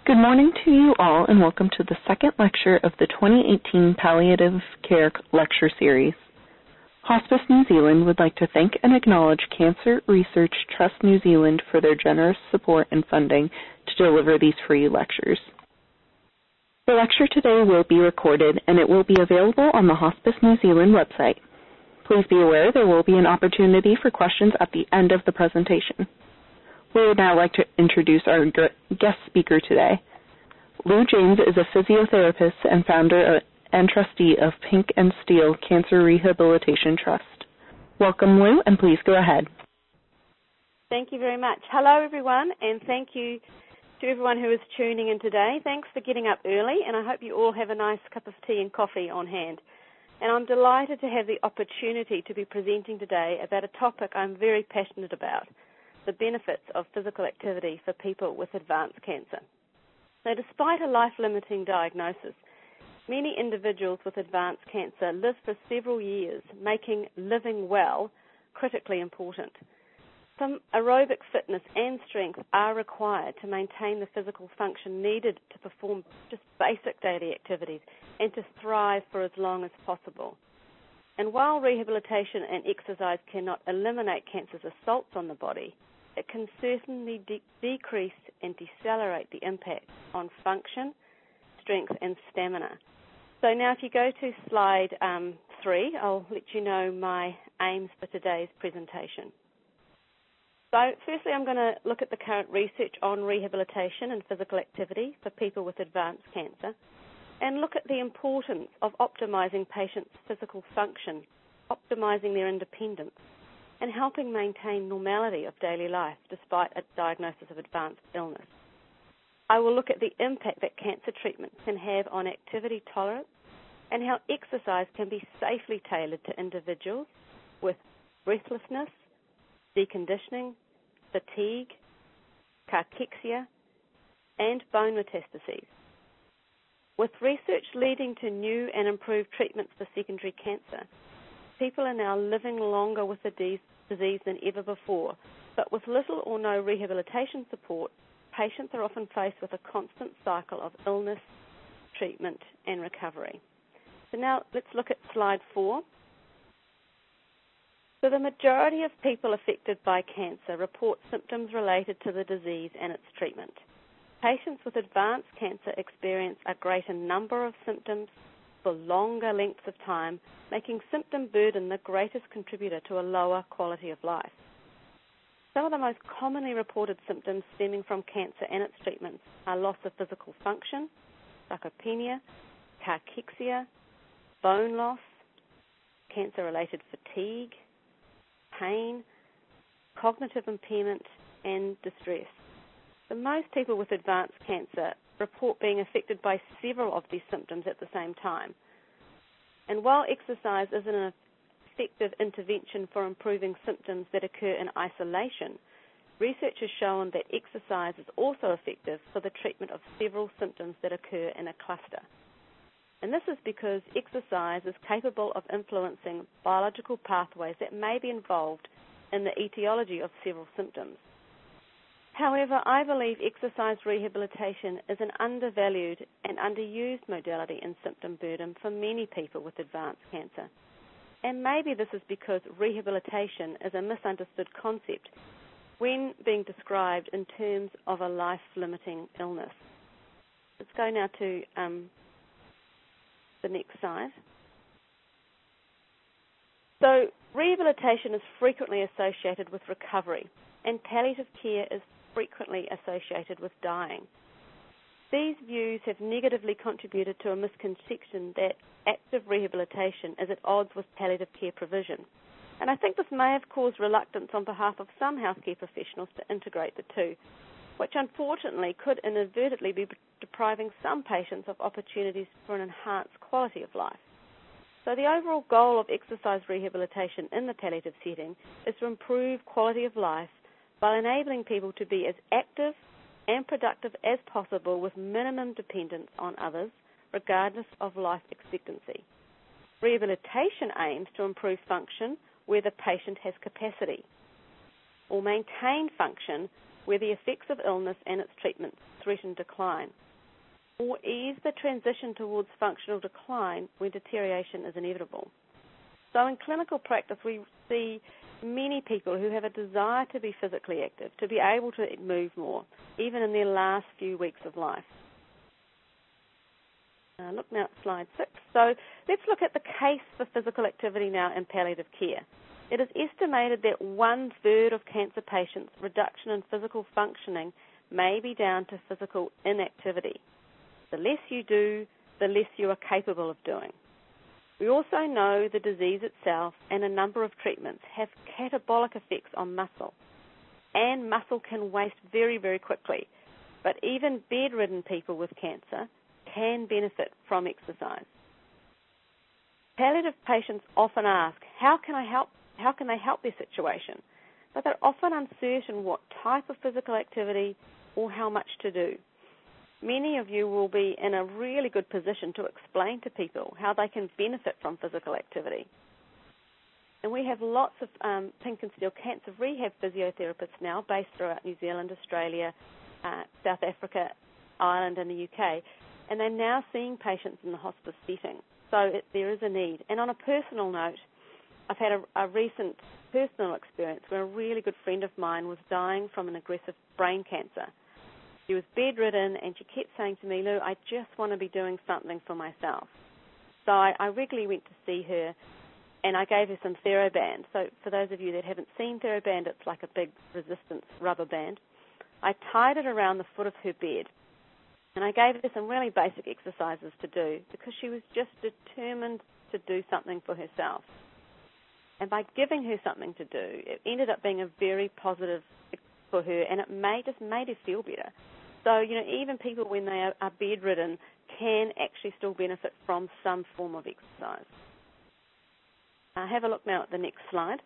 Good morning to you all, and welcome to the second lecture of the 2018 Palliative Care Lecture Series. Hospice New Zealand would like to thank and acknowledge Cancer Research Trust New Zealand for their generous support and funding to deliver these free lectures. The lecture today will be recorded, and it will be available on the Hospice New Zealand website. Please be aware there will be an opportunity for questions at the end of the presentation. We would now like to introduce our guest speaker today. Lou James is a physiotherapist and founder and trustee of Pink and Steel Cancer Rehabilitation Trust. Welcome, Lou, and please go ahead. Thank you very much. Hello, everyone, and thank you to everyone who is tuning in today. Thanks for getting up early, and I hope you all have a nice cup of tea and coffee on hand. And I'm delighted to have the opportunity to be presenting today about a topic I'm very passionate about: the benefits of physical activity for people with advanced cancer. So despite a life-limiting diagnosis, many individuals with advanced cancer live for several years, making living well critically important. Some aerobic fitness and strength are required to maintain the physical function needed to perform just basic daily activities and to thrive for as long as possible. And while rehabilitation and exercise cannot eliminate cancer's assaults on the body, it can certainly decrease and decelerate the impact on function, strength, and stamina. So now if you go to slide 3, I'll let you know my aims for today's presentation. So firstly, I'm going to look at the current research on rehabilitation and physical activity for people with advanced cancer and look at the importance of optimizing patients' physical function, optimizing their independence, and helping maintain normality of daily life despite a diagnosis of advanced illness. I will look at the impact that cancer treatment can have on activity tolerance and how exercise can be safely tailored to individuals with breathlessness, deconditioning, fatigue, cachexia, and bone metastases. With research leading to new and improved treatments for secondary cancer, people are now living longer with the disease than ever before, but with little or no rehabilitation support, patients are often faced with a constant cycle of illness, treatment, and recovery. So now let's look at slide 4. So the majority of people affected by cancer report symptoms related to the disease and its treatment. Patients with advanced cancer experience a greater number of symptoms for longer lengths of time, making symptom burden the greatest contributor to a lower quality of life. Some of the most commonly reported symptoms stemming from cancer and its treatments are loss of physical function, sarcopenia, cachexia, bone loss, cancer-related fatigue, pain, cognitive impairment, and distress. So most people with advanced cancer report being affected by several of these symptoms at the same time. And while exercise is an effective intervention for improving symptoms that occur in isolation, research has shown that exercise is also effective for the treatment of several symptoms that occur in a cluster. And this is because exercise is capable of influencing biological pathways that may be involved in the etiology of several symptoms. However, I believe exercise rehabilitation is an undervalued and underused modality in symptom burden for many people with advanced cancer. And maybe this is because rehabilitation is a misunderstood concept when being described in terms of a life-limiting illness. Let's go now to the next slide. So rehabilitation is frequently associated with recovery, and palliative care is frequently associated with dying. These views have negatively contributed to a misconception that active rehabilitation is at odds with palliative care provision. And I think this may have caused reluctance on behalf of some healthcare professionals to integrate the two, which unfortunately could inadvertently be depriving some patients of opportunities for an enhanced quality of life. So the overall goal of exercise rehabilitation in the palliative setting is to improve quality of life by enabling people to be as active and productive as possible with minimum dependence on others, regardless of life expectancy. Rehabilitation aims to improve function where the patient has capacity, or maintain function where the effects of illness and its treatments threaten decline, or ease the transition towards functional decline when deterioration is inevitable. So in clinical practice, we see many people who have a desire to be physically active, to be able to move more, even in their last few weeks of life. Look now at slide 6. So let's look at the case for physical activity now in palliative care. It is estimated that 1/3 of cancer patients' reduction in physical functioning may be down to physical inactivity. The less you do, the less you are capable of doing. We also know the disease itself and a number of treatments have catabolic effects on muscle, and muscle can waste very, very quickly. But even bedridden people with cancer can benefit from exercise. Palliative patients often ask, how can they help their situation? But they're often uncertain what type of physical activity or how much to do. Many of you will be in a really good position to explain to people how they can benefit from physical activity. And we have lots of pink and steel cancer rehab physiotherapists now based throughout New Zealand, Australia, South Africa, Ireland and the UK. And they're now seeing patients in the hospice setting. So there is a need. And on a personal note, I've had a recent personal experience where a really good friend of mine was dying from an aggressive brain cancer. She was bedridden and she kept saying to me, Lou, I just want to be doing something for myself. So I regularly went to see her and I gave her some TheraBand. So for those of you that haven't seen TheraBand, it's like a big resistance rubber band. I tied it around the foot of her bed. And I gave her some really basic exercises to do because she was just determined to do something for herself. And by giving her something to do, it ended up being a very positive for her, and it just made her feel better. So, even people when they are bedridden can actually still benefit from some form of exercise. Have a look now at the next slide.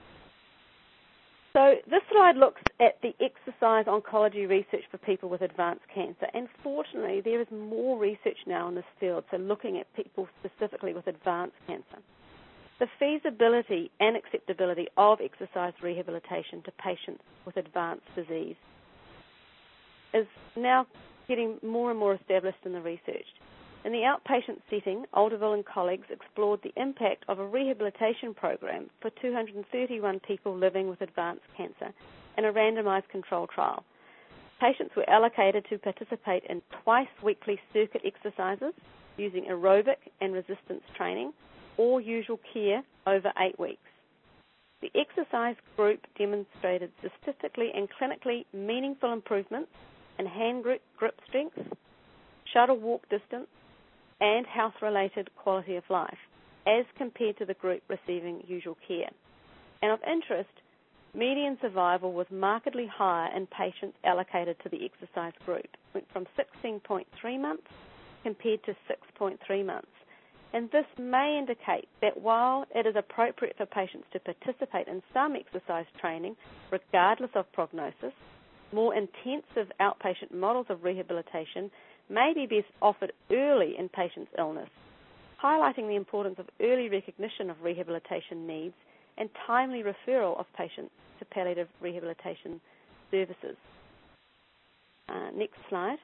So this slide looks at the exercise oncology research for people with advanced cancer. And fortunately, there is more research now in this field, so looking at people specifically with advanced cancer. The feasibility and acceptability of exercise rehabilitation to patients with advanced disease is now getting more and more established in the research. In the outpatient setting, Alderville and colleagues explored the impact of a rehabilitation program for 231 people living with advanced cancer in a randomized control trial. Patients were allocated to participate in twice-weekly circuit exercises using aerobic and resistance training or usual care over 8 weeks. The exercise group demonstrated statistically and clinically meaningful improvements in hand grip strength, shuttle walk distance, and health-related quality of life, as compared to the group receiving usual care. And of interest, median survival was markedly higher in patients allocated to the exercise group, went from 16.3 months compared to 6.3 months. And this may indicate that while it is appropriate for patients to participate in some exercise training, regardless of prognosis, more intensive outpatient models of rehabilitation may be best offered early in patients' illness, highlighting the importance of early recognition of rehabilitation needs and timely referral of patients to palliative rehabilitation services. Next slide.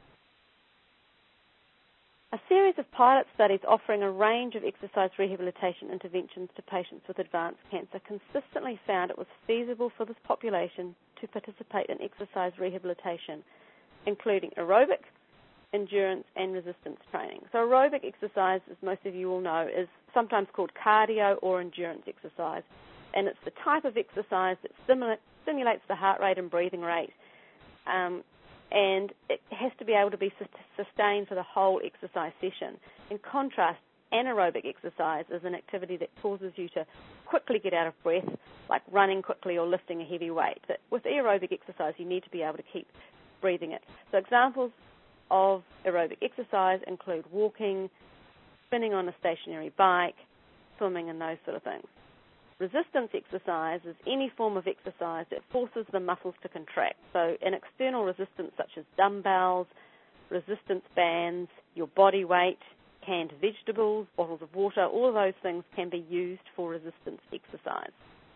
A series of pilot studies offering a range of exercise rehabilitation interventions to patients with advanced cancer consistently found it was feasible for this population to participate in exercise rehabilitation, including aerobic, endurance, and resistance training. So aerobic exercise, as most of you will know, is sometimes called cardio or endurance exercise, and it's the type of exercise that stimulates the heart rate and breathing rate, and it has to be able to be sustained for the whole exercise session. In contrast, anaerobic exercise is an activity that causes you to quickly get out of breath, like running quickly or lifting a heavy weight. But with aerobic exercise, you need to be able to keep breathing it. So examples of aerobic exercise include walking, spinning on a stationary bike, swimming, and those sort of things. Resistance exercise is any form of exercise that forces the muscles to contract. So an external resistance such as dumbbells, resistance bands, your body weight, canned vegetables, bottles of water, all of those things can be used for resistance exercise.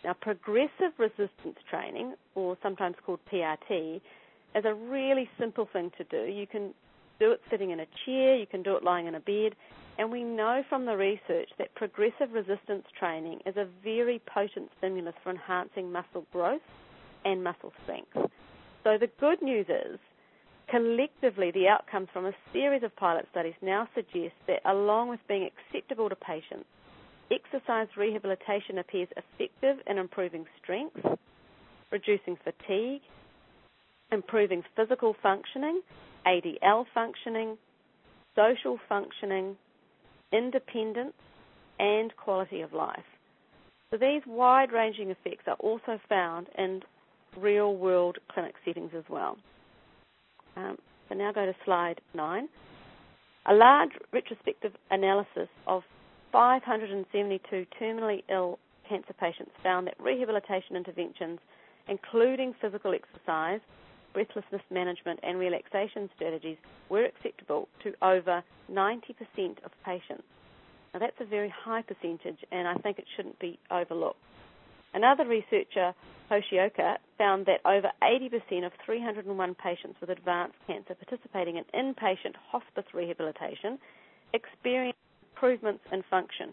Now, progressive resistance training, or sometimes called PRT, is a really simple thing to do. You can do it sitting in a chair, you can do it lying in a bed, and we know from the research that progressive resistance training is a very potent stimulus for enhancing muscle growth and muscle strength. So the good news is, collectively, the outcomes from a series of pilot studies now suggest that along with being acceptable to patients, exercise rehabilitation appears effective in improving strength, reducing fatigue, improving physical functioning, ADL functioning, social functioning, independence, and quality of life. So these wide-ranging effects are also found in real-world clinic settings as well. So now go to slide 9. A large retrospective analysis of 572 terminally ill cancer patients found that rehabilitation interventions, including physical exercise, breathlessness management, and relaxation strategies, were acceptable to over 90% of patients. Now, that's a very high percentage, and I think it shouldn't be overlooked. Another researcher, Hoshioka, found that over 80% of 301 patients with advanced cancer participating in inpatient hospice rehabilitation experienced improvements in function.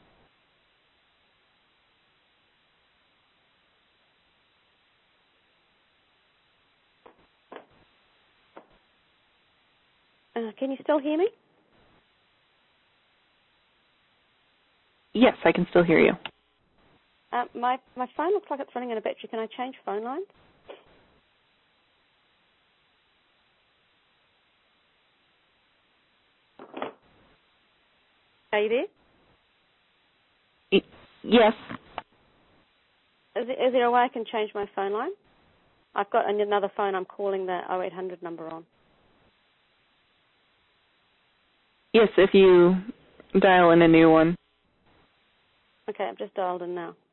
Can you still hear me? Yes, I can still hear you. My phone looks like it's running out of battery. Can I change phone lines? Are you there? Yes. Is there a way I can change my phone line? I've got another phone. I'm calling the 0800 number on. Yes, if you dial in a new one. Okay, I've just dialed in now.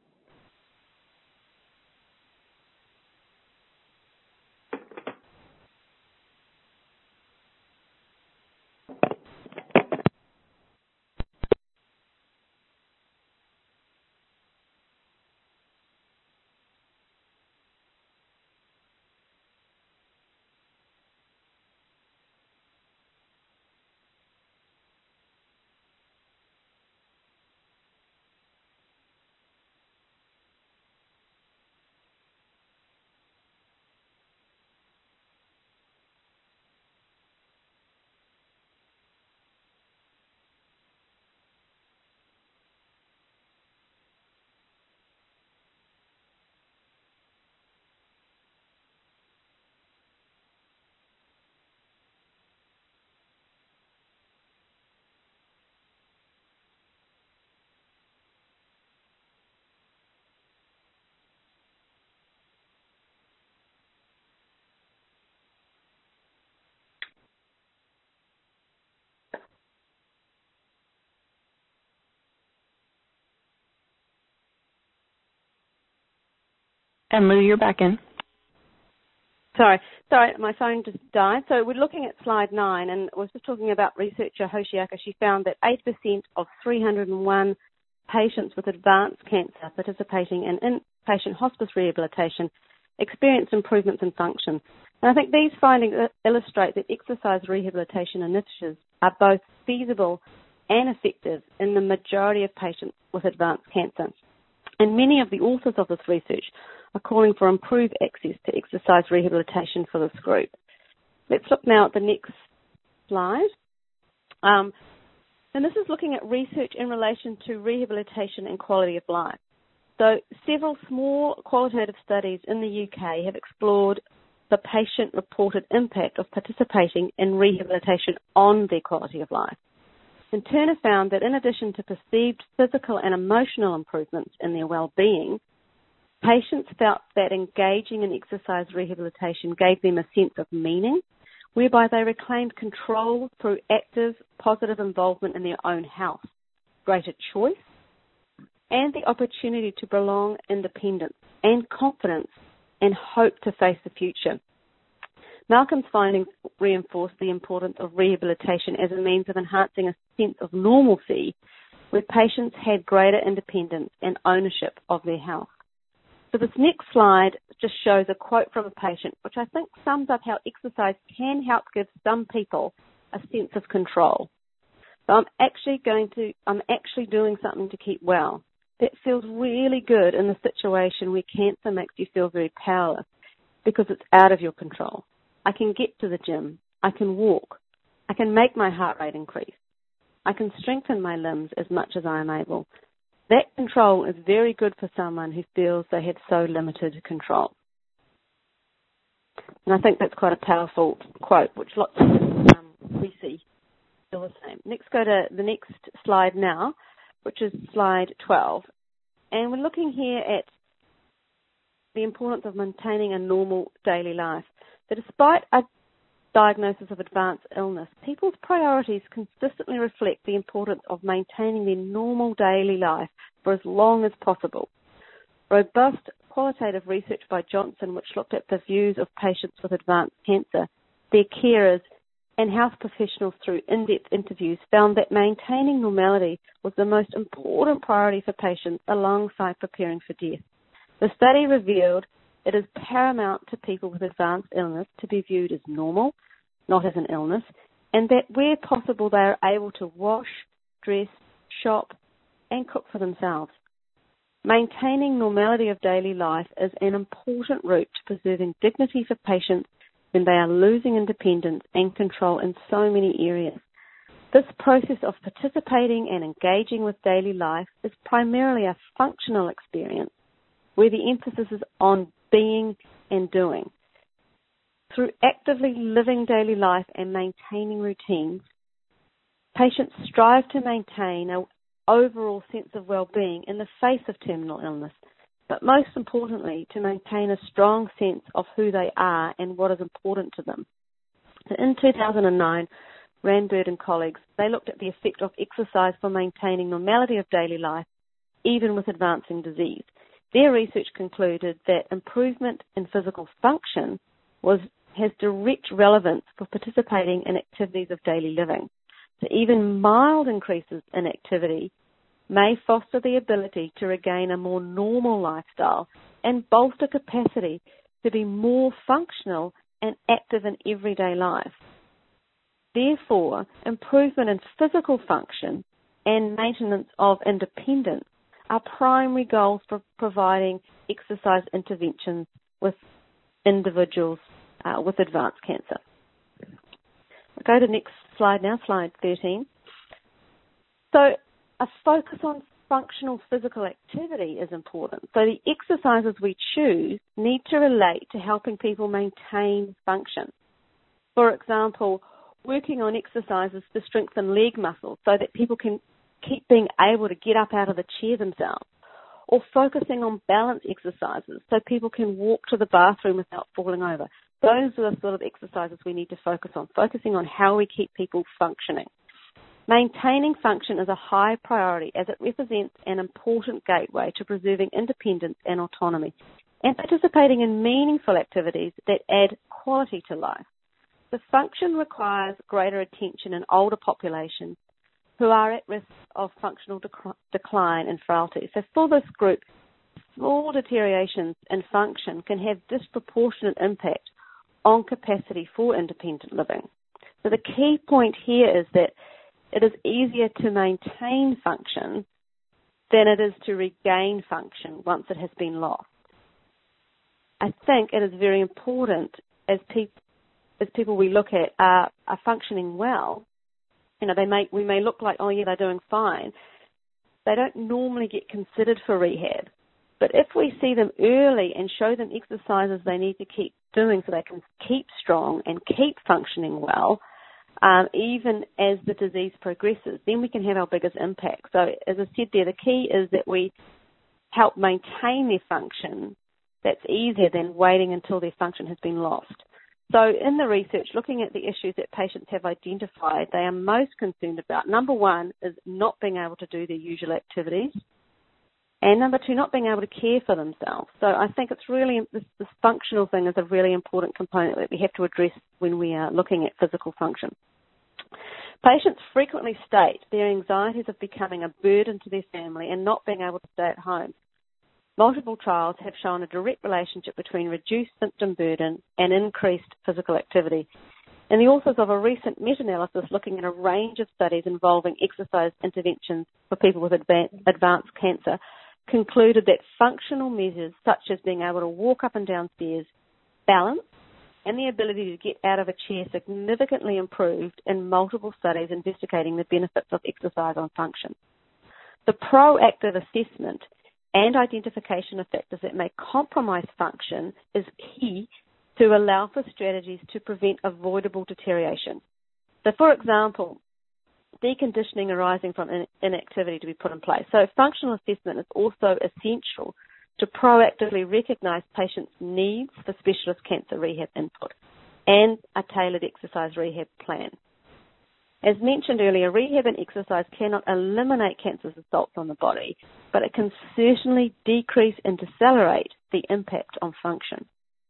And Lou, you're back in. Sorry, my phone just died. So we're looking at slide 9, and I was just talking about researcher Hoshioka. She found that 8% of 301 patients with advanced cancer participating in inpatient hospice rehabilitation experienced improvements in function. And I think these findings illustrate that exercise rehabilitation initiatives are both feasible and effective in the majority of patients with advanced cancer. And many of the authors of this research are calling for improved access to exercise rehabilitation for this group. Let's look now at the next slide. And this is looking at research in relation to rehabilitation and quality of life. So several small qualitative studies in the UK have explored the patient-reported impact of participating in rehabilitation on their quality of life. And Turner found that in addition to perceived physical and emotional improvements in their well-being, patients felt that engaging in exercise rehabilitation gave them a sense of meaning, whereby they reclaimed control through active, positive involvement in their own health, greater choice, and the opportunity to belong, independence and confidence and hope to face the future. Malcolm's findings reinforced the importance of rehabilitation as a means of enhancing a sense of normalcy where patients had greater independence and ownership of their health. So this next slide just shows a quote from a patient, which I think sums up how exercise can help give some people a sense of control. So I'm actually doing something to keep well. That feels really good in the situation where cancer makes you feel very powerless because it's out of your control. I can get to the gym. I can walk. I can make my heart rate increase. I can strengthen my limbs as much as I am able. That control is very good for someone who feels they have so limited control. And I think that's quite a powerful quote, which lots of we see feel the same. Let's go to the next slide now, which is slide 12. And we're looking here at the importance of maintaining a normal daily life. So despite a diagnosis of advanced illness, people's priorities consistently reflect the importance of maintaining their normal daily life for as long as possible. Robust qualitative research by Johnson, which looked at the views of patients with advanced cancer, their carers, and health professionals through in-depth interviews, found that maintaining normality was the most important priority for patients alongside preparing for death. The study revealed it is paramount to people with advanced illness to be viewed as normal, not as an illness, and that where possible they are able to wash, dress, shop, and cook for themselves. Maintaining normality of daily life is an important route to preserving dignity for patients when they are losing independence and control in so many areas. This process of participating and engaging with daily life is primarily a functional experience where the emphasis is on being and doing. Through actively living daily life and maintaining routines, patients strive to maintain an overall sense of well-being in the face of terminal illness, but most importantly, to maintain a strong sense of who they are and what is important to them. So in 2009, Randburg and colleagues, they looked at the effect of exercise for maintaining normality of daily life, even with advancing disease. Their research concluded that improvement in physical function has direct relevance for participating in activities of daily living. So even mild increases in activity may foster the ability to regain a more normal lifestyle and bolster capacity to be more functional and active in everyday life. Therefore, improvement in physical function and maintenance of independence are primary goals for providing exercise interventions with individuals with advanced cancer. I'll go to the next slide now, slide 13. So a focus on functional physical activity is important. So the exercises we choose need to relate to helping people maintain function. For example, working on exercises to strengthen leg muscles so that people can keep being able to get up out of the chair themselves, or focusing on balance exercises so people can walk to the bathroom without falling over. Those are the sort of exercises we need to focus on, focusing on how we keep people functioning. Maintaining function is a high priority as it represents an important gateway to preserving independence and autonomy and participating in meaningful activities that add quality to life. The function requires greater attention in older populations who are at risk of functional decline and frailty. So for this group, small deteriorations in function can have disproportionate impact on capacity for independent living. So the key point here is that it is easier to maintain function than it is to regain function once it has been lost. I think it is very important as people we look at are functioning well. You know, we may look like, oh yeah, they're doing fine. They don't normally get considered for rehab. But if we see them early and show them exercises they need to keep doing so they can keep strong and keep functioning well, even as the disease progresses, then we can have our biggest impact. So as I said there, the key is that we help maintain their function. That's easier than waiting until their function has been lost. So in the research, looking at the issues that patients have identified, they are most concerned about. Number one is not being able to do their usual activities. And number two, not being able to care for themselves. So I think it's really, this functional thing is a really important component that we have to address when we are looking at physical function. Patients frequently state their anxieties of becoming a burden to their family and not being able to stay at home. Multiple trials have shown a direct relationship between reduced symptom burden and increased physical activity. And the authors of a recent meta-analysis looking at a range of studies involving exercise interventions for people with advanced cancer concluded that functional measures such as being able to walk up and down stairs, balance, and the ability to get out of a chair significantly improved in multiple studies investigating the benefits of exercise on function. The proactive assessment and identification of factors that may compromise function is key to allow for strategies to prevent avoidable deterioration. So, for example, deconditioning arising from inactivity to be put in place. So functional assessment is also essential to proactively recognise patients' needs for specialist cancer rehab input and a tailored exercise rehab plan. As mentioned earlier, rehab and exercise cannot eliminate cancer's assaults on the body, but it can certainly decrease and decelerate the impact on function.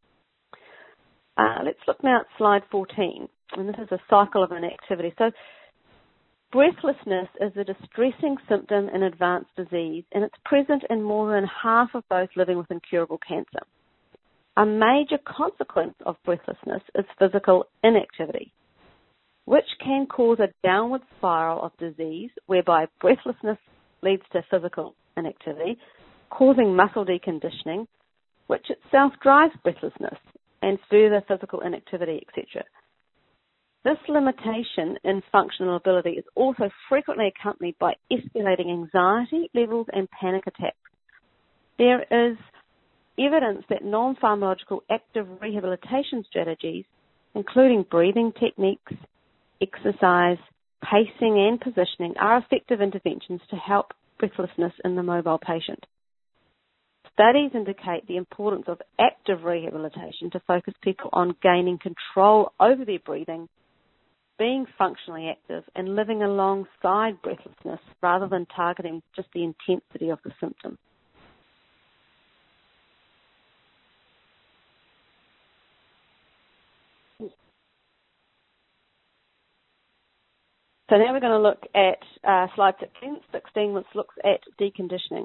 Let's look now at slide 14, and this is a cycle of inactivity. So breathlessness is a distressing symptom in advanced disease, and it's present in more than half of those living with incurable cancer. A major consequence of breathlessness is physical inactivity, which can cause a downward spiral of disease whereby breathlessness leads to physical inactivity, causing muscle deconditioning, which itself drives breathlessness and further physical inactivity, etc. This limitation in functional ability is also frequently accompanied by escalating anxiety levels and panic attacks. There is evidence that non-pharmacological active rehabilitation strategies, including breathing techniques, exercise, pacing and positioning, are effective interventions to help breathlessness in the mobile patient. Studies indicate the importance of active rehabilitation to focus people on gaining control over their breathing, being functionally active, and living alongside breathlessness rather than targeting just the intensity of the symptom. So now we're going to look at slide 16, which looks at deconditioning.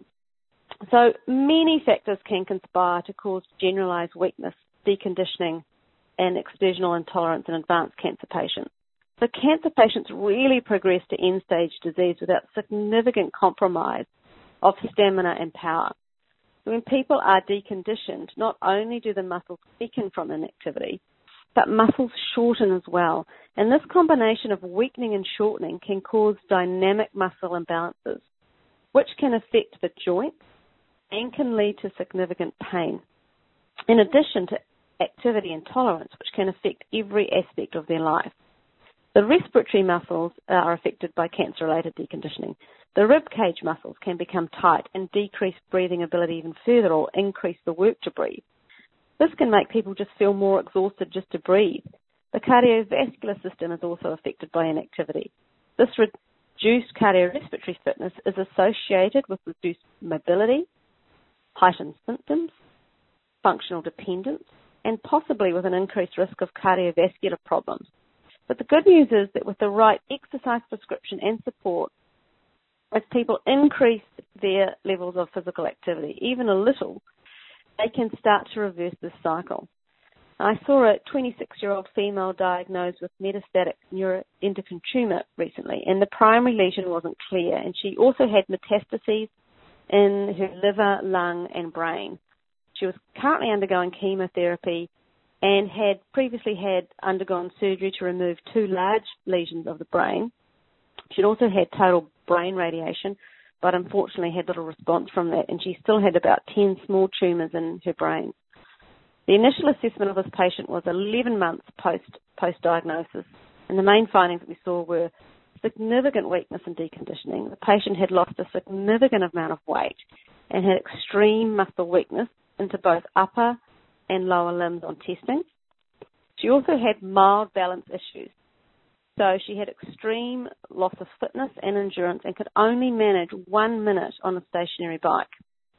So many factors can conspire to cause generalized weakness, deconditioning, and exertional intolerance in advanced cancer patients. So cancer patients really progress to end-stage disease without significant compromise of stamina and power. When people are deconditioned, not only do the muscles weaken from inactivity, but muscles shorten as well. And this combination of weakening and shortening can cause dynamic muscle imbalances, which can affect the joints and can lead to significant pain, in addition to activity intolerance, which can affect every aspect of their life. The respiratory muscles are affected by cancer-related deconditioning. The rib cage muscles can become tight and decrease breathing ability even further or increase the work to breathe. This can make people just feel more exhausted just to breathe. The cardiovascular system is also affected by inactivity. This reduced cardiorespiratory fitness is associated with reduced mobility, heightened symptoms, functional dependence, and possibly with an increased risk of cardiovascular problems. But the good news is that with the right exercise prescription and support, as people increase their levels of physical activity, even a little, they can start to reverse this cycle. I saw a 26-year-old female diagnosed with metastatic neuroendocrine tumor recently, and the primary lesion wasn't clear, and she also had metastases in her liver, lung, and brain. She was currently undergoing chemotherapy and had previously undergone surgery to remove 2 large lesions of the brain. She'd also had total brain radiation, but unfortunately had little response from that, and she still had about 10 small tumours in her brain. The initial assessment of this patient was 11 months post-diagnosis, and the main findings that we saw were significant weakness and deconditioning. The patient had lost a significant amount of weight and had extreme muscle weakness into both upper and lower limbs on testing. She also had mild balance issues. So she had extreme loss of fitness and endurance and could only manage 1 minute on a stationary bike.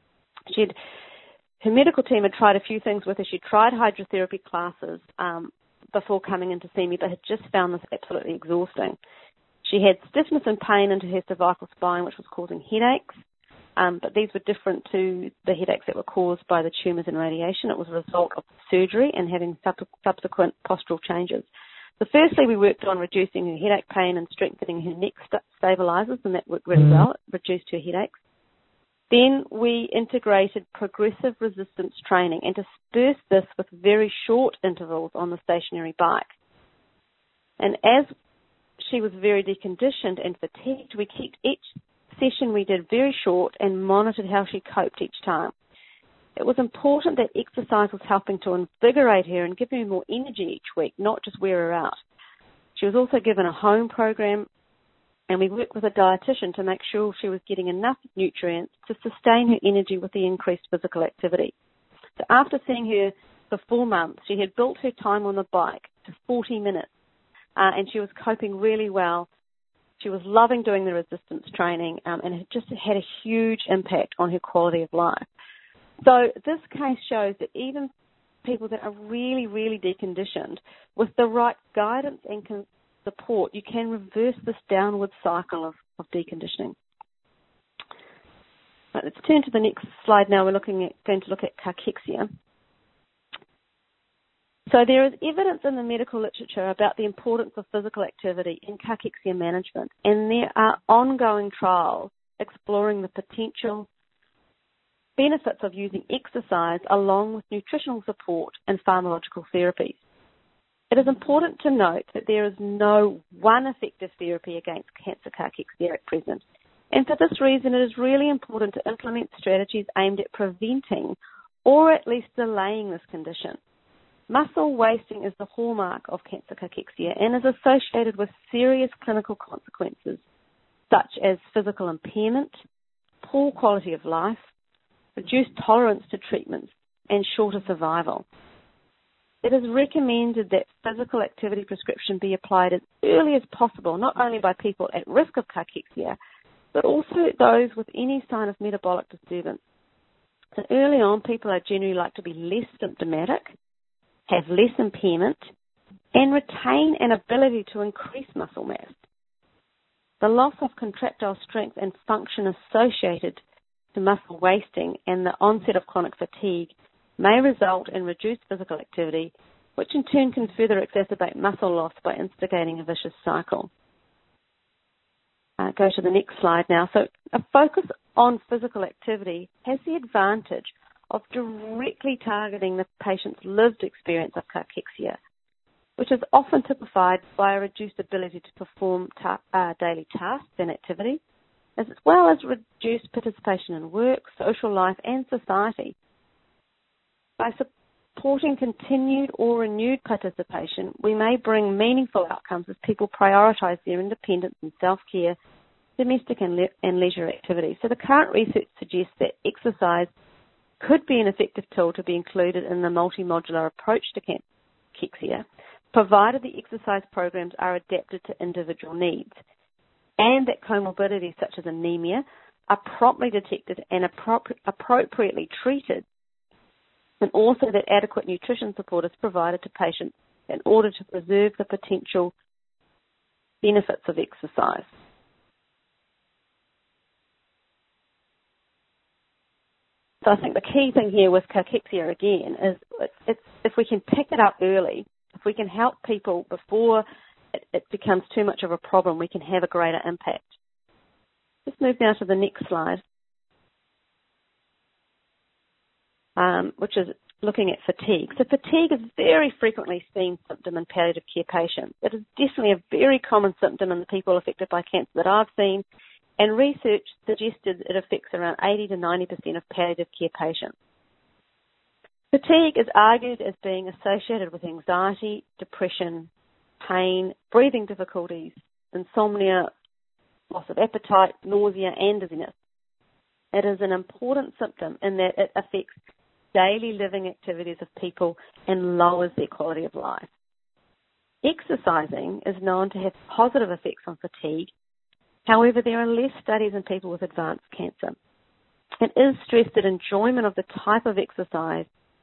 Her medical team had tried a few things with her. She tried hydrotherapy classes before coming in to see me, but had just found this absolutely exhausting. She had stiffness and pain into her cervical spine, which was causing headaches. but these were different to the headaches that were caused by the tumours and radiation. It was a result of surgery and having subsequent postural changes. So firstly, we worked on reducing her headache pain and strengthening her neck stabilisers, and that worked really well. It reduced her headaches. Then we integrated progressive resistance training and dispersed this with very short intervals on the stationary bike. And as she was very deconditioned and fatigued, we kept each session we did very short and monitored how she coped each time. It was important that exercise was helping to invigorate her and give her more energy each week, not just wear her out. She was also given a home program, and we worked with a dietitian to make sure she was getting enough nutrients to sustain her energy with the increased physical activity. So after seeing her for 4 months, she had built her time on the bike to 40 minutes, and she was coping really well. She was loving doing the resistance training, and it just had a huge impact on her quality of life. So this case shows that even people that are really, really deconditioned, with the right guidance and support, you can reverse this downward cycle of deconditioning. Right, let's turn to the next slide now. We're going to look at cachexia. So there is evidence in the medical literature about the importance of physical activity in cachexia management, and there are ongoing trials exploring the potential benefits of using exercise along with nutritional support and pharmacological therapies. It is important to note that there is no one effective therapy against cancer cachexia at present, and for this reason it is really important to implement strategies aimed at preventing or at least delaying this condition. Muscle wasting is the hallmark of cancer cachexia and is associated with serious clinical consequences such as physical impairment, poor quality of life, reduced tolerance to treatments, and shorter survival. It is recommended that physical activity prescription be applied as early as possible, not only by people at risk of cachexia, but also those with any sign of metabolic disturbance. So early on, people are generally like to be less symptomatic, have less impairment, and retain an ability to increase muscle mass. The loss of contractile strength and function associated to muscle wasting and the onset of chronic fatigue may result in reduced physical activity, which in turn can further exacerbate muscle loss by instigating a vicious cycle. Go to the next slide now. So a focus on physical activity has the advantage of directly targeting the patient's lived experience of cachexia, which is often typified by a reduced ability to perform daily tasks and activities, as well as reduced participation in work, social life, and society. By supporting continued or renewed participation, we may bring meaningful outcomes as people prioritise their independence and self-care, domestic and leisure activities. So the current research suggests that exercise could be an effective tool to be included in the multi-modular approach to cachexia, provided the exercise programs are adapted to individual needs, and that comorbidities such as anemia are promptly detected and appropriately treated, and also that adequate nutrition support is provided to patients in order to preserve the potential benefits of exercise. So I think the key thing here with cachexia again is it's if we can pick it up early, if we can help people before it becomes too much of a problem, we can have a greater impact. Let's move now to the next slide, which is looking at fatigue. So fatigue is a very frequently seen symptom in palliative care patients. It is definitely a very common symptom in the people affected by cancer that I've seen, and research suggested it affects around 80 to 90% of palliative care patients. Fatigue is argued as being associated with anxiety, depression, pain, breathing difficulties, insomnia, loss of appetite, nausea, and dizziness. It is an important symptom in that it affects daily living activities of people and lowers their quality of life. Exercising is known to have positive effects on fatigue. However, there are less studies in people with advanced cancer. It is stressed that enjoyment of the type of exercise,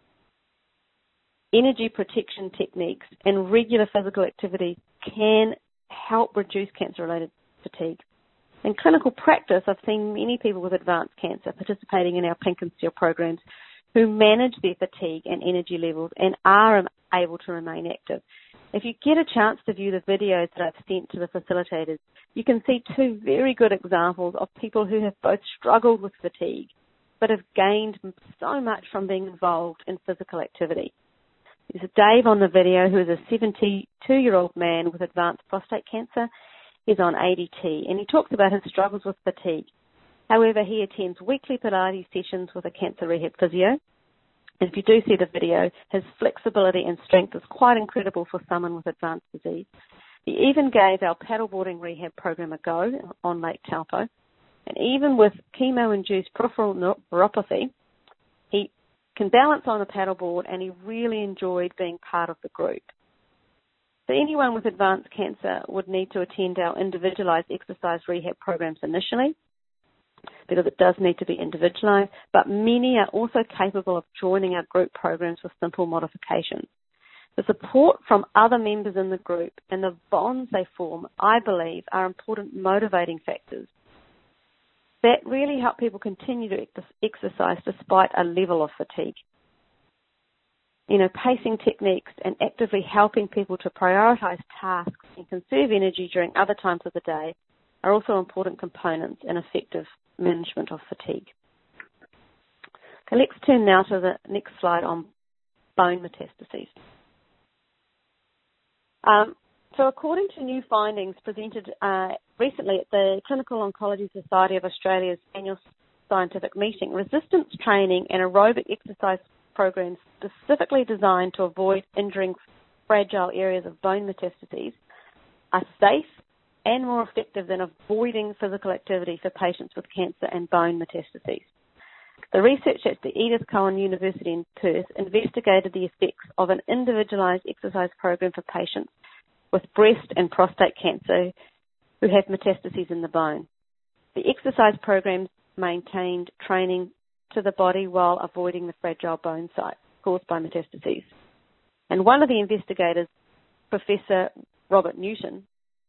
energy protection techniques, and regular physical activity can help reduce cancer-related fatigue. In clinical practice, I've seen many people with advanced cancer participating in our Pink and Steel programs who manage their fatigue and energy levels and are able to remain active. If you get a chance to view the videos that I've sent to the facilitators, you can see two very good examples of people who have both struggled with fatigue but have gained so much from being involved in physical activity. There's Dave on the video, who is a 72-year-old man with advanced prostate cancer. He's on ADT, and he talks about his struggles with fatigue. However, he attends weekly Pilates sessions with a cancer rehab physio. And if you do see the video, his flexibility and strength is quite incredible for someone with advanced disease. He even gave our paddleboarding rehab program a go on Lake Taupo. And even with chemo-induced peripheral neuropathy, he can balance on a paddleboard, and he really enjoyed being part of the group. So anyone with advanced cancer would need to attend our individualized exercise rehab programs initially, because it does need to be individualized, but many are also capable of joining our group programs with simple modifications. The support from other members in the group and the bonds they form, I believe, are important motivating factors that really help people continue to exercise despite a level of fatigue. Pacing techniques and actively helping people to prioritize tasks and conserve energy during other times of the day are also important components in effective management of fatigue. Okay, let's turn now to the next slide on bone metastases. So according to new findings presented recently at the Clinical Oncology Society of Australia's annual scientific meeting, resistance training and aerobic exercise programs specifically designed to avoid injuring fragile areas of bone metastases are safe and more effective than avoiding physical activity for patients with cancer and bone metastases. The research at the Edith Cowan University in Perth investigated the effects of an individualized exercise program for patients with breast and prostate cancer who have metastases in the bone. The exercise programs maintained training to the body while avoiding the fragile bone sites caused by metastases. And one of the investigators, Professor Robert Newton,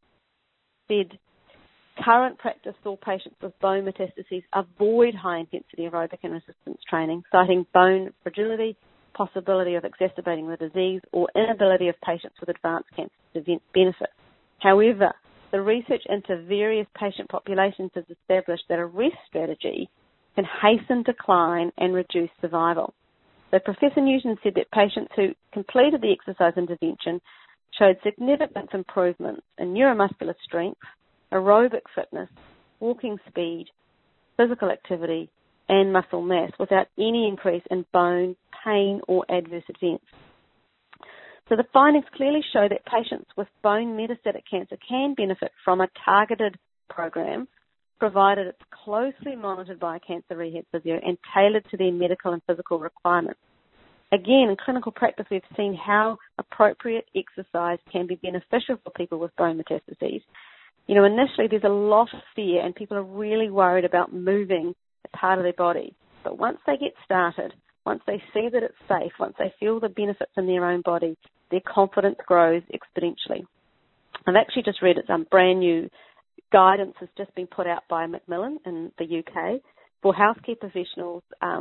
said current practice saw patients with bone metastases avoid high-intensity aerobic and resistance training, citing bone fragility, possibility of exacerbating the disease, or inability of patients with advanced cancer to benefit. However, the research into various patient populations has established that a rest strategy can hasten decline and reduce survival. So Professor Newton said that patients who completed the exercise intervention showed significant improvements in neuromuscular strength, aerobic fitness, walking speed, physical activity, and muscle mass without any increase in bone, pain, or adverse events. So the findings clearly show that patients with bone metastatic cancer can benefit from a targeted program, provided it's closely monitored by a cancer rehab physio and tailored to their medical and physical requirements. Again, in clinical practice, we've seen how appropriate exercise can be beneficial for people with bone metastases. Initially there's a lot of fear and people are really worried about moving a part of their body. But once they get started, once they see that it's safe, once they feel the benefits in their own body, their confidence grows exponentially. I've actually just read it's brand new guidance has just been put out by Macmillan in the UK for healthcare professionals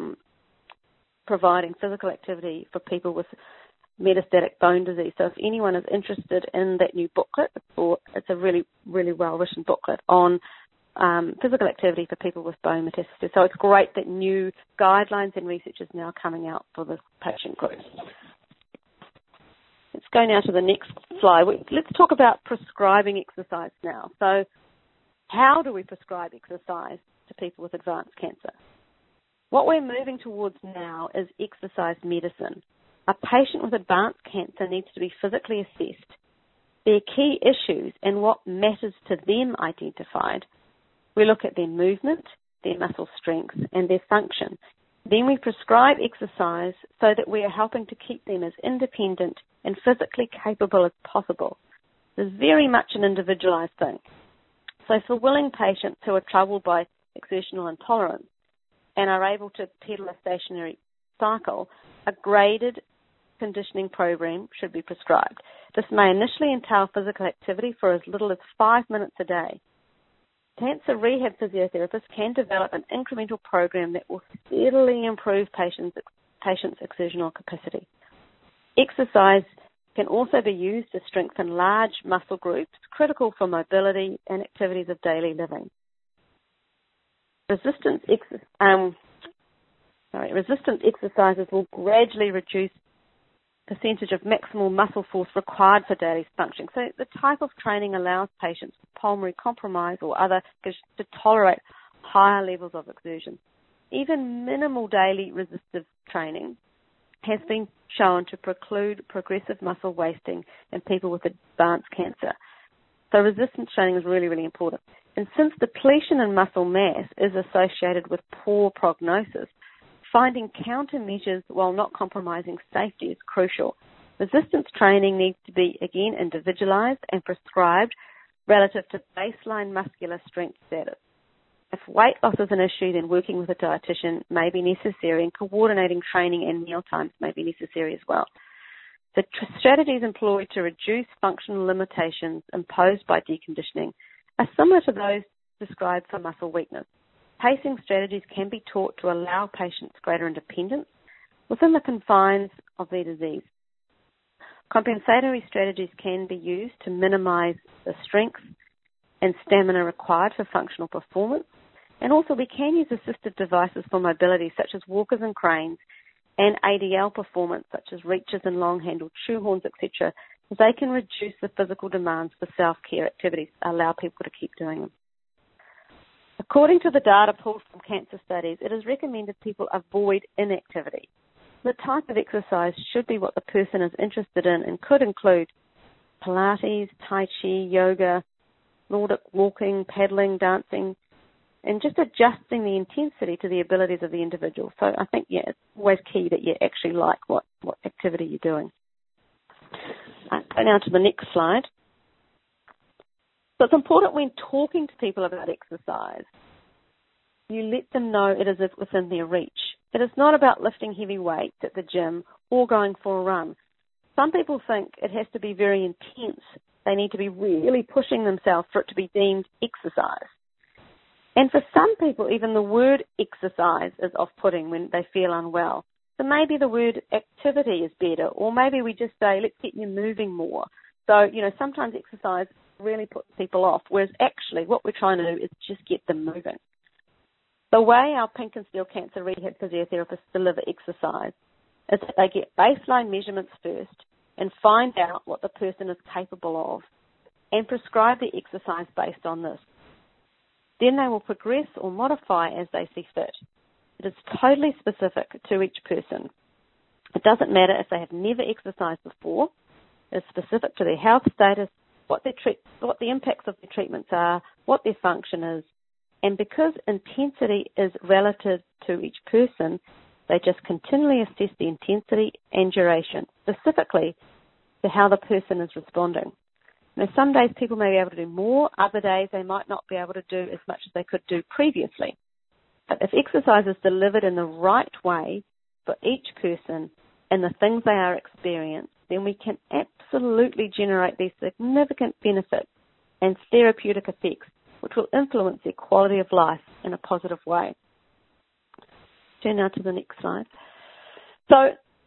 providing physical activity for people with metastatic bone disease. So if anyone is interested in that new booklet, it's a really, really well-written booklet on physical activity for people with bone metastasis. So it's great that new guidelines and research is now coming out for this patient group. Let's go now to the next slide. Let's talk about prescribing exercise now. So how do we prescribe exercise to people with advanced cancer? What we're moving towards now is exercise medicine. A patient with advanced cancer needs to be physically assessed, their key issues and what matters to them identified. We look at their movement, their muscle strength, and their function. Then we prescribe exercise so that we are helping to keep them as independent and physically capable as possible. This is very much an individualized thing. So for willing patients who are troubled by exertional intolerance and are able to pedal a stationary cycle, a graded conditioning program should be prescribed. This may initially entail physical activity for as little as 5 minutes a day. cancer rehab physiotherapists can develop an incremental program that will steadily improve patients' exertional capacity. Exercise can also be used to strengthen large muscle groups critical for mobility and activities of daily living. Resistant exercises will gradually reduce the percentage of maximal muscle force required for daily functioning. So the type of training allows patients with pulmonary compromise or other to tolerate higher levels of exertion. Even minimal daily resistive training has been shown to preclude progressive muscle wasting in people with advanced cancer. So resistance training is really, really important. And since depletion in muscle mass is associated with poor prognosis, finding countermeasures while not compromising safety is crucial. Resistance training needs to be, again, individualized and prescribed relative to baseline muscular strength status. If weight loss is an issue, then working with a dietitian may be necessary, and coordinating training and meal times may be necessary as well. The strategies employed to reduce functional limitations imposed by deconditioning are similar to those described for muscle weakness. Pacing strategies can be taught to allow patients greater independence within the confines of their disease. Compensatory strategies can be used to minimize the strength and stamina required for functional performance. And also we can use assistive devices for mobility, such as walkers and cranes, and ADL performance, such as reaches and long-handled shoe horns, etc. They can reduce the physical demands for self-care activities, allow people to keep doing them. According to the data pulled from cancer studies, it is recommended people avoid inactivity. The type of exercise should be what the person is interested in and could include Pilates, Tai Chi, yoga, Nordic walking, paddling, dancing, and just adjusting the intensity to the abilities of the individual. So I think, it's always key that you actually like what activity you're doing. Go now to the next slide. So it's important when talking to people about exercise, you let them know it is within their reach. It is not about lifting heavy weights at the gym or going for a run. Some people think it has to be very intense. They need to be really pushing themselves for it to be deemed exercise. And for some people, even the word exercise is off-putting when they feel unwell. So maybe the word activity is better, or maybe we just say, let's get you moving more. So, sometimes exercise really puts people off, whereas actually what we're trying to do is just get them moving. The way our Pink and Steel cancer rehab physiotherapists deliver exercise is that they get baseline measurements first and find out what the person is capable of and prescribe the exercise based on this. Then they will progress or modify as they see fit. It is totally specific to each person. It doesn't matter if they have never exercised before. It is specific to their health status, what the impacts of their treatments are, what their function is. And because intensity is relative to each person, they just continually assess the intensity and duration, specifically to how the person is responding. Now, some days people may be able to do more, other days they might not be able to do as much as they could do previously. But if exercise is delivered in the right way for each person and the things they are experiencing, then we can absolutely generate these significant benefits and therapeutic effects, which will influence their quality of life in a positive way. Turn now to the next slide. So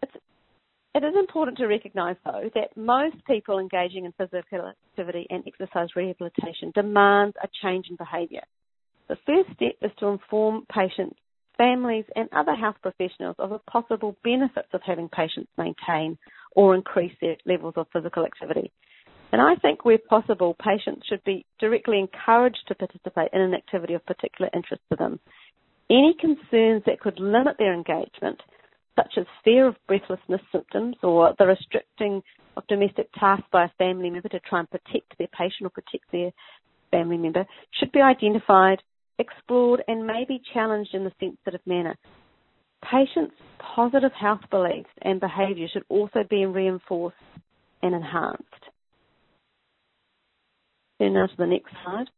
it is important to recognise, though, that most people engaging in physical activity and exercise rehabilitation demands a change in behaviour. The first step is to inform patients, families and other health professionals of the possible benefits of having patients maintain or increase their levels of physical activity. And I think where possible, patients should be directly encouraged to participate in an activity of particular interest to them. Any concerns that could limit their engagement, such as fear of breathlessness symptoms or the restricting of domestic tasks by a family member to try and protect their patient or protect their family member, should be identified, explored and may be challenged in a sensitive manner. Patients' positive health beliefs and behaviour should also be reinforced and enhanced. Turn now to the next slide.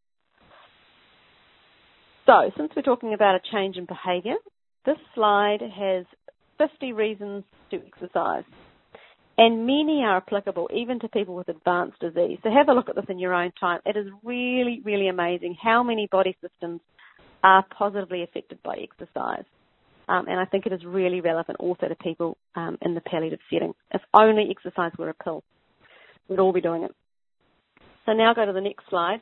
So, since we're talking about a change in behaviour, this slide has 50 reasons to exercise. And many are applicable even to people with advanced disease. So have a look at this in your own time. It is really, really amazing how many body systems are positively affected by exercise. And I think it is really relevant also to people in the palliative setting. If only exercise were a pill, we'd all be doing it. So now go to the next slide.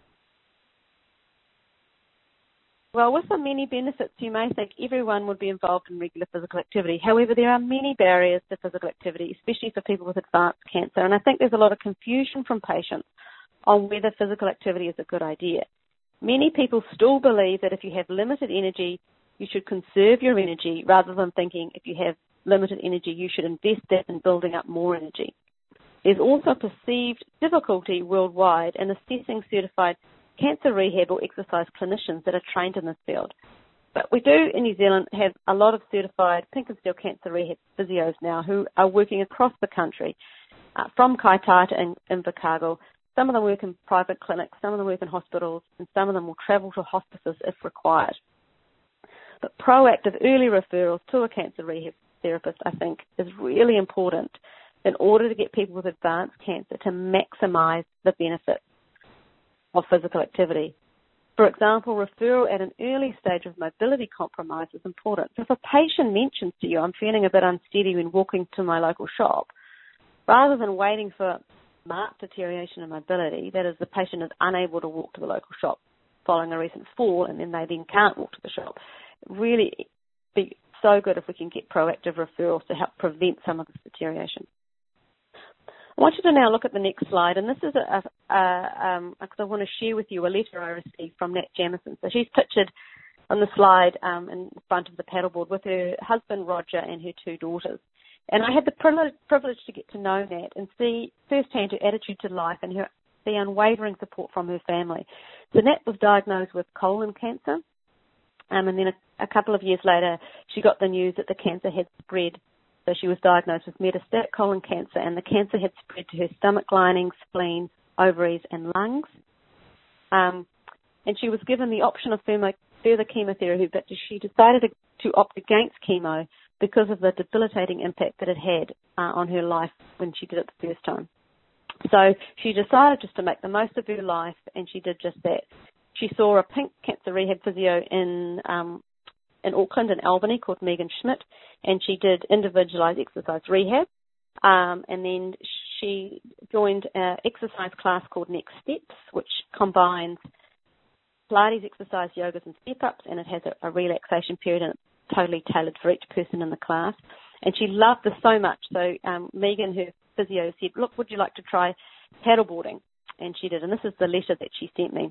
Well, with the many benefits, you may think everyone would be involved in regular physical activity. However, there are many barriers to physical activity, especially for people with advanced cancer. And I think there's a lot of confusion from patients on whether physical activity is a good idea. Many people still believe that if you have limited energy, you should conserve your energy rather than thinking if you have limited energy, you should invest that in building up more energy. There's also perceived difficulty worldwide in assessing certified cancer rehab or exercise clinicians that are trained in this field. But we do in New Zealand have a lot of certified Pink and Steel cancer rehab physios now who are working across the country, from Kaitata in Invercargill. Some of them work in private clinics, some of them work in hospitals, and some of them will travel to hospices if required. But proactive early referrals to a cancer rehab therapist, I think, is really important in order to get people with advanced cancer to maximise the benefits of physical activity. For example, referral at an early stage of mobility compromise is important. So if a patient mentions to you, I'm feeling a bit unsteady when walking to my local shop, rather than waiting for marked deterioration in mobility, that is, the patient is unable to walk to the local shop following a recent fall and then they then can't walk to the shop, really be so good if we can get proactive referrals to help prevent some of this deterioration. I want you to now look at the next slide, and this is because I want to share with you a letter I received from Nat Jamison. So she's pictured on the slide in front of the paddleboard with her husband Roger and her 2 daughters. And I had the privilege to get to know Nat and see firsthand her attitude to life and the unwavering support from her family. So Nat was diagnosed with colon cancer, and then a couple of years later she got the news that the cancer had spread. So she was diagnosed with metastatic colon cancer, and the cancer had spread to her stomach lining, spleen, ovaries, and lungs. And she was given the option of further chemotherapy, but she decided to opt against chemo because of the debilitating impact that it had on her life when she did it the first time. So she decided just to make the most of her life, and she did just that. She saw a Pink Cancer Rehab physio in Auckland and Albany called Megan Schmidt, and she did individualised exercise rehab. And then she joined an exercise class called Next Steps, which combines Pilates exercise, yogas, and step-ups, and it has a relaxation period, and it's totally tailored for each person in the class. And she loved this so much. So Megan, her physio, said, "Look, would you like to try paddleboarding?" And she did, and this is the letter that she sent me.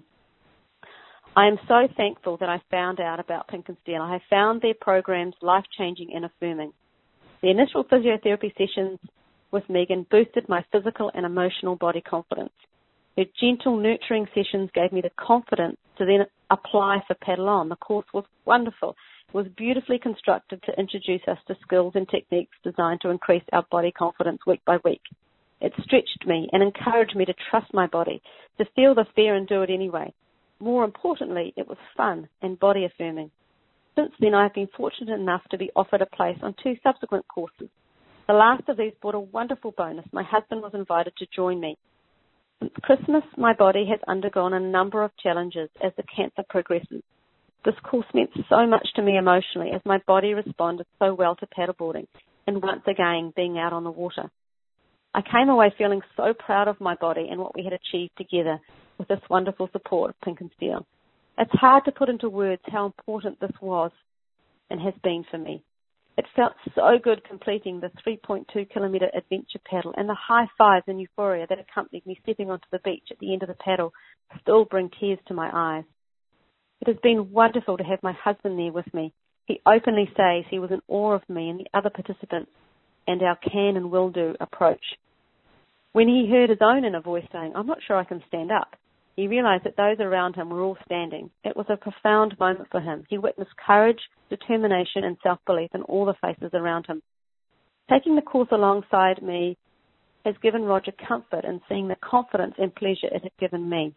"I am so thankful that I found out about Pink and Steel. I have found their programs life-changing and affirming. The initial physiotherapy sessions with Megan boosted my physical and emotional body confidence. Her gentle, nurturing sessions gave me the confidence to then apply for Paddle On. The course was wonderful. It was beautifully constructed to introduce us to skills and techniques designed to increase our body confidence week by week. It stretched me and encouraged me to trust my body, to feel the fear and do it anyway. More importantly, it was fun and body affirming. Since then, I have been fortunate enough to be offered a place on 2 subsequent courses. The last of these brought a wonderful bonus. My husband was invited to join me. Since Christmas, my body has undergone a number of challenges as the cancer progresses. This course meant so much to me emotionally as my body responded so well to paddleboarding and once again being out on the water. I came away feeling so proud of my body and what we had achieved together with this wonderful support of Pink and Steel. It's hard to put into words how important this was and has been for me. It felt so good completing the 3.2-kilometre adventure paddle, and the high fives and euphoria that accompanied me stepping onto the beach at the end of the paddle still bring tears to my eyes. It has been wonderful to have my husband there with me. He openly says he was in awe of me and the other participants and our can and will do approach. When he heard his own inner voice saying, "I'm not sure I can stand up," he realised that those around him were all standing. It was a profound moment for him. He witnessed courage, determination and self-belief in all the faces around him. Taking the course alongside me has given Roger comfort in seeing the confidence and pleasure it had given me.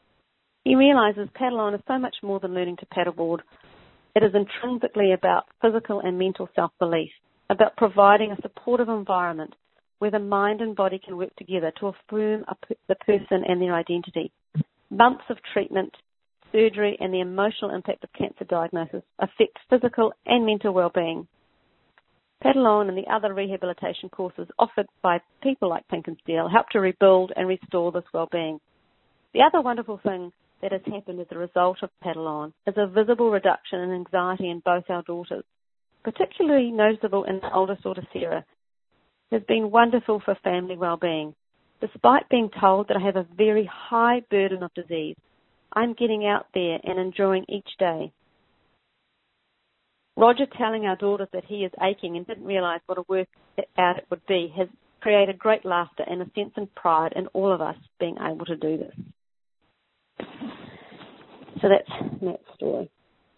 He realises Paddle On is so much more than learning to paddleboard. It is intrinsically about physical and mental self-belief, about providing a supportive environment where the mind and body can work together to affirm the person and their identity. Months of treatment, surgery, and the emotional impact of cancer diagnosis affect physical and mental well-being. Petalon and the other rehabilitation courses offered by people like Pink and Steel help to rebuild and restore this well-being. The other wonderful thing that has happened as a result of Petalon is a visible reduction in anxiety in both our daughters, particularly noticeable in the oldest daughter, Sarah. It has been wonderful for family well-being. Despite being told that I have a very high burden of disease, I'm getting out there and enjoying each day. Roger telling our daughters that he is aching and didn't realise what a workout it would be has created great laughter and a sense of pride in all of us being able to do this. So that's Matt's story.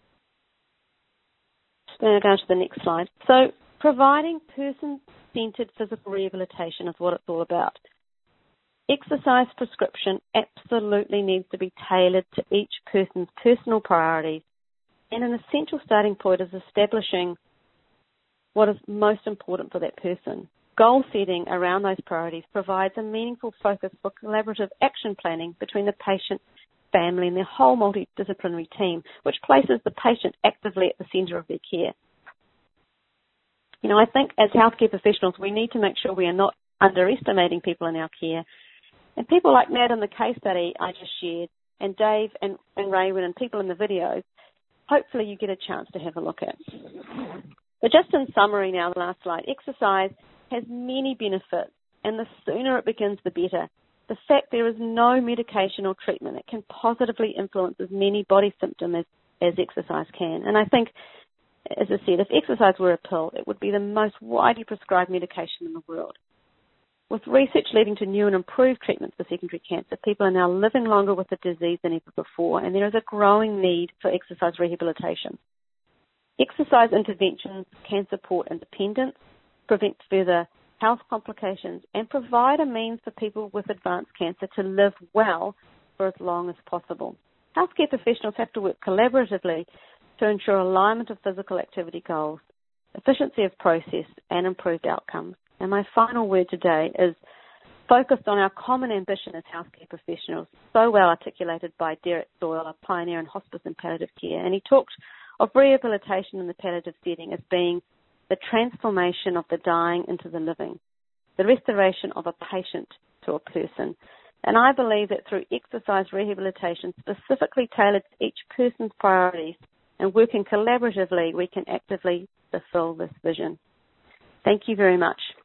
Just going to go to the next slide. So providing person-centered physical rehabilitation is what it's all about. Exercise prescription absolutely needs to be tailored to each person's personal priorities, and an essential starting point is establishing what is most important for that person. Goal setting around those priorities provides a meaningful focus for collaborative action planning between the patient, family, and their whole multidisciplinary team, which places the patient actively at the centre of their care. You know, I think as healthcare professionals, we need to make sure we are not underestimating people in our care. And people like Matt in the case study I just shared, and Dave and Raywin and people in the videos, hopefully you get a chance to have a look at. But just in summary now, the last slide, exercise has many benefits, and the sooner it begins, the better. The fact there is no medication or treatment that can positively influence as many body symptoms as exercise can. And I think, as I said, if exercise were a pill, it would be the most widely prescribed medication in the world. With research leading to new and improved treatments for secondary cancer, people are now living longer with the disease than ever before, and there is a growing need for exercise rehabilitation. Exercise interventions can support independence, prevent further health complications, and provide a means for people with advanced cancer to live well for as long as possible. Healthcare professionals have to work collaboratively to ensure alignment of physical activity goals, efficiency of process, and improved outcomes. And my final word today is focused on our common ambition as healthcare professionals, so well articulated by Derek Doyle, a pioneer in hospice and palliative care. And he talked of rehabilitation in the palliative setting as being the transformation of the dying into the living, the restoration of a patient to a person. And I believe that through exercise rehabilitation specifically tailored to each person's priorities and working collaboratively, we can actively fulfill this vision. Thank you very much.